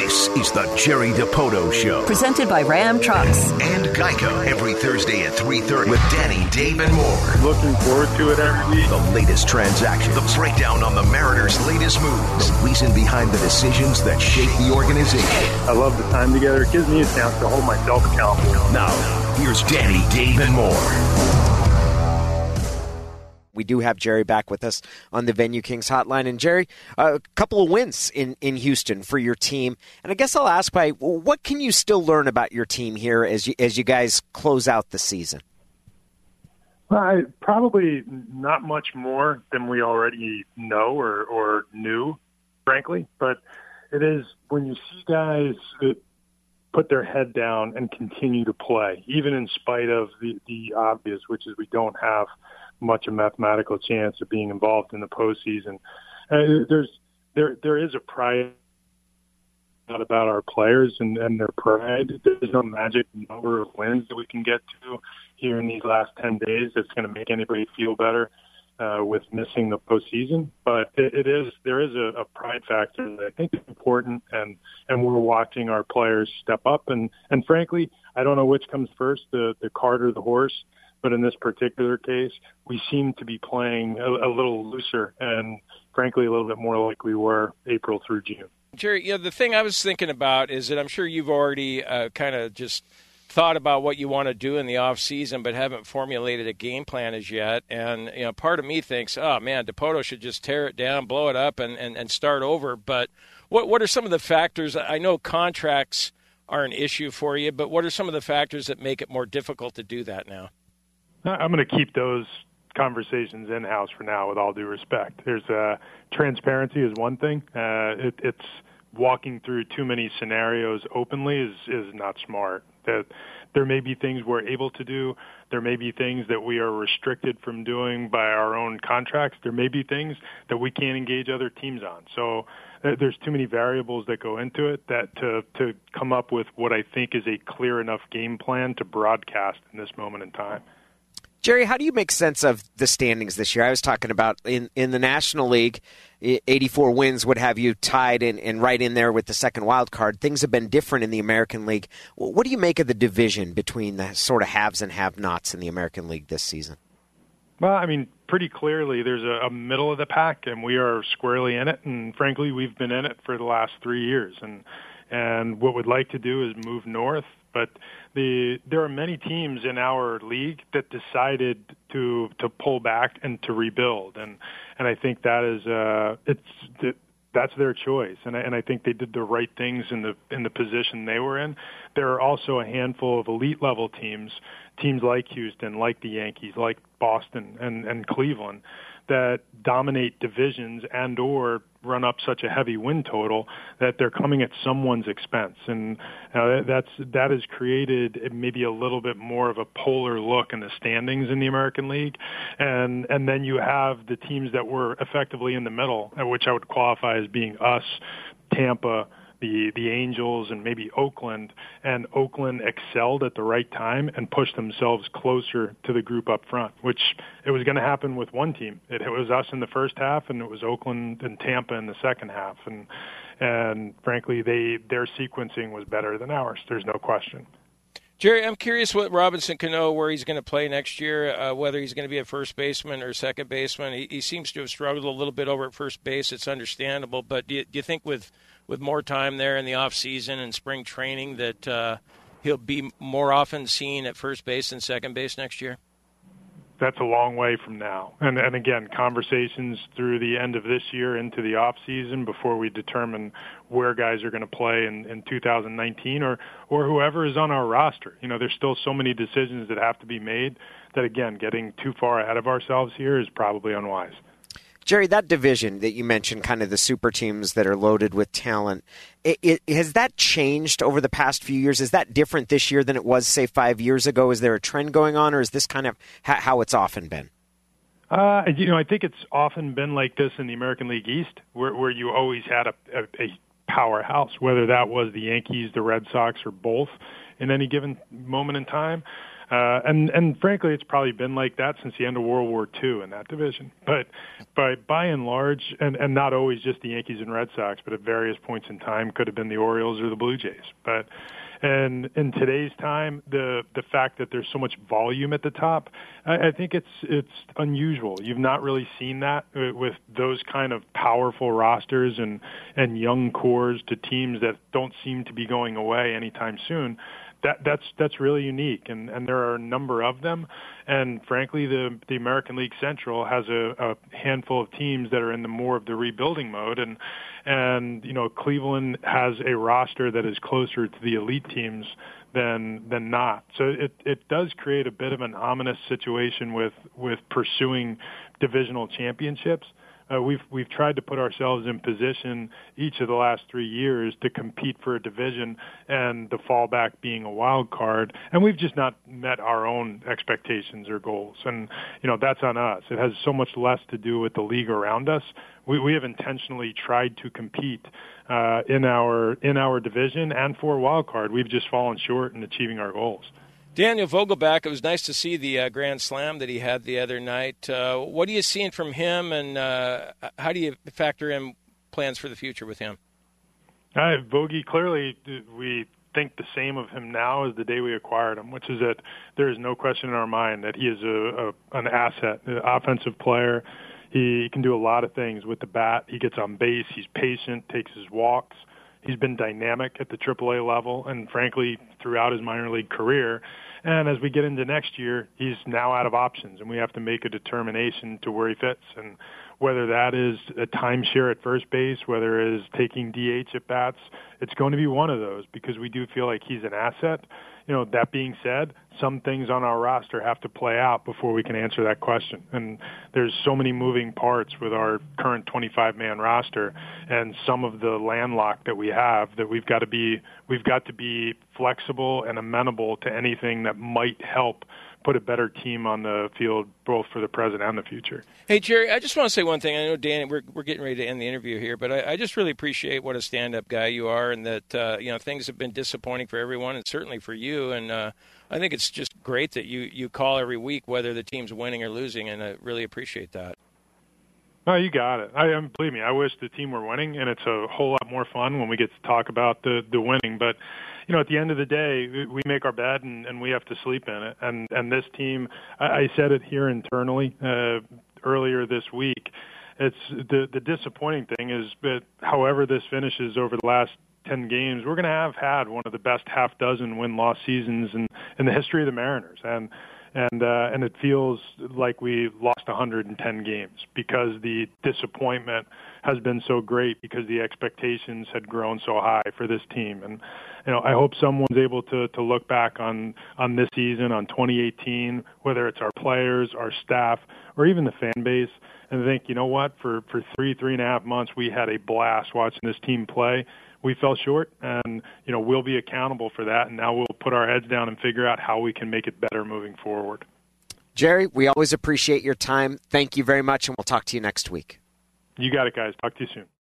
This is the Jerry Dipoto Show. Presented by Ram Trucks. And Geico. Every Thursday at 3:30 with Danny, Dave, and more. Looking forward to it every week. The latest transactions. The breakdown on the Mariners' latest moves. The reason behind the decisions that shape the organization. I love the time together. It gives me a chance to hold myself accountable. Now, here's Danny, Dave, and more. We do have Jerry back with us on the Venue Kings hotline. And Jerry, a couple of wins in Houston for your team. And I guess I'll ask what can you still learn about your team here as you guys close out the season? Well, probably not much more than we already know or knew, frankly. But it is when you see guys that put their head down and continue to play, even in spite of the obvious, which is we don't have much a mathematical chance of being involved in the postseason. There is a pride about our players and their pride. There's no magic number of wins that we can get to here in these last 10 days that's going to make anybody feel better with missing the postseason. But there is a pride factor that I think is important, and we're watching our players step up. And frankly, I don't know which comes first, the cart or the horse. But in this particular case, we seem to be playing a little looser and, frankly, a little bit more like we were April through June. Jerry, the thing I was thinking about is that I'm sure you've already kind of just thought about what you want to do in the off season, but haven't formulated a game plan as yet. And part of me thinks, oh man, Dipoto should just tear it down, blow it up, and start over. But what are some of the factors? I know contracts are an issue for you, but what are some of the factors that make it more difficult to do that now? I'm going to keep those conversations in-house for now, with all due respect. There's transparency is one thing. It's walking through too many scenarios openly is not smart. That there may be things we're able to do. There may be things that we are restricted from doing by our own contracts. There may be things that we can't engage other teams on. So there's too many variables that go into it that to come up with what I think is a clear enough game plan to broadcast in this moment in time. Jerry, how do you make sense of the standings this year? I was talking about in the National League, 84 wins would have you tied and right in there with the second wild card. Things have been different in the American League. What do you make of the division between the sort of haves and have-nots in the American League this season? Well, I mean, pretty clearly there's a middle of the pack, and we are squarely in it. And frankly, we've been in it for the last 3 years. And what we'd like to do is move north. But there are many teams in our league that decided to pull back and to rebuild, and I think that is that's their choice, and I think they did the right things in the position they were in. There are also a handful of elite level teams like Houston, like the Yankees, like Boston and Cleveland, that dominate divisions and or run up such a heavy win total that they're coming at someone's expense. And that has created maybe a little bit more of a polar look in the standings in the American League. And then you have the teams that were effectively in the middle, which I would qualify as being us, Tampa, the Angels, and maybe Oakland, and Oakland excelled at the right time and pushed themselves closer to the group up front, which it was going to happen with one team. It was us in the first half, and it was Oakland and Tampa in the second half. And frankly, their sequencing was better than ours. There's no question. Jerry, I'm curious what Robinson Cano, where he's going to play next year, whether he's going to be a first baseman or second baseman. He seems to have struggled a little bit over at first base. It's understandable, but do you think with more time there in the off season and spring training that he'll be more often seen at first base than second base next year? That's a long way from now. And again, conversations through the end of this year into the off season before we determine where guys are going to play in 2019 or whoever is on our roster. There's still so many decisions that have to be made that, again, getting too far ahead of ourselves here is probably unwise. Jerry, that division that you mentioned, kind of the super teams that are loaded with talent, has that changed over the past few years? Is that different this year than it was, say, 5 years ago? Is there a trend going on, or is this kind of how it's often been? I think it's often been like this in the American League East, where you always had a powerhouse, whether that was the Yankees, the Red Sox, or both in any given moment in time. And frankly, it's probably been like that since the end of World War II in that division. But by and large, and not always just the Yankees and Red Sox, but at various points in time, could have been the Orioles or the Blue Jays. And in today's time, the fact that there's so much volume at the top, I think it's unusual. You've not really seen that with those kind of powerful rosters and young cores to teams that don't seem to be going away anytime soon. That's really unique, and there are a number of them. And frankly, the American League Central has a handful of teams that are in the more of the rebuilding mode, and Cleveland has a roster that is closer to the elite teams than not. So it does create a bit of an ominous situation with pursuing divisional championships. We've tried to put ourselves in position each of the last 3 years to compete for a division, and the fallback being a wild card, and we've just not met our own expectations or goals. And that's on us. It has so much less to do with the league around us. We have intentionally tried to compete in our division and for a wild card. We've just fallen short in achieving our goals. Daniel Vogelbach, it was nice to see the Grand Slam that he had the other night. What are you seeing from him, and how do you factor in plans for the future with him? Vogie, clearly we think the same of him now as the day we acquired him, which is that there is no question in our mind that he is an asset, an offensive player. He can do a lot of things with the bat. He gets on base. He's patient, takes his walks. He's been dynamic at the AAA level and, frankly, throughout his minor league career. And as we get into next year, he's now out of options, and we have to make a determination to where he fits. And whether that is a timeshare at first base, whether it is taking DH at bats, it's going to be one of those because we do feel like he's an asset. That being said, some things on our roster have to play out before we can answer that question. And there's so many moving parts with our current 25-man roster and some of the landlock that we have that we've got to be flexible and amenable to anything that might help put a better team on the field, both for the present and the future. Hey, Jerry, I just want to say one thing. I know, Dan, we're getting ready to end the interview here, but I just really appreciate what a stand-up guy you are, and that things have been disappointing for everyone, and certainly for you. And I think it's just great that you call every week whether the team's winning or losing, and I really appreciate that. Oh, you got it. Believe me, I wish the team were winning, and it's a whole lot more fun when we get to talk about the winning. But at the end of the day, we make our bed and we have to sleep in it. And this team, I said it here internally earlier this week. It's the disappointing thing is that however this finishes over the last 10 games, we're going to have had one of the best half dozen win-loss seasons in the history of the Mariners. And it feels like we lost 110 games because the disappointment has been so great because the expectations had grown so high for this team. And I hope someone's able to look back on this season, on 2018, whether it's our players, our staff, or even the fan base, and think, you know what, for 3.5 months, we had a blast watching this team play. We fell short, and we'll be accountable for that. And now we'll put our heads down and figure out how we can make it better moving forward. Jerry, we always appreciate your time. Thank you very much, and we'll talk to you next week. You got it, guys. Talk to you soon.